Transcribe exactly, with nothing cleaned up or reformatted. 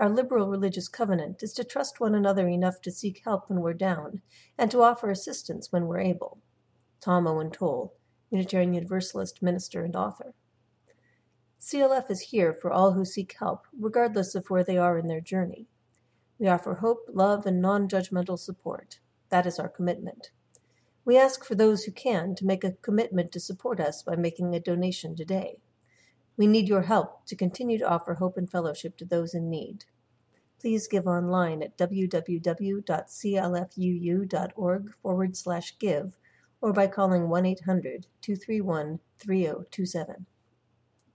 Our liberal religious covenant is to trust one another enough to seek help when we're down, and to offer assistance when we're able. Tom Owen Toole, Unitarian Universalist minister and author. C L F is here for all who seek help, regardless of where they are in their journey. We offer hope, love, and non-judgmental support. That is our commitment. We ask for those who can to make a commitment to support us by making a donation today. We need your help to continue to offer hope and fellowship to those in need. Please give online at www.clfuu.org forward slash give or by calling one eight hundred two three one three zero two seven.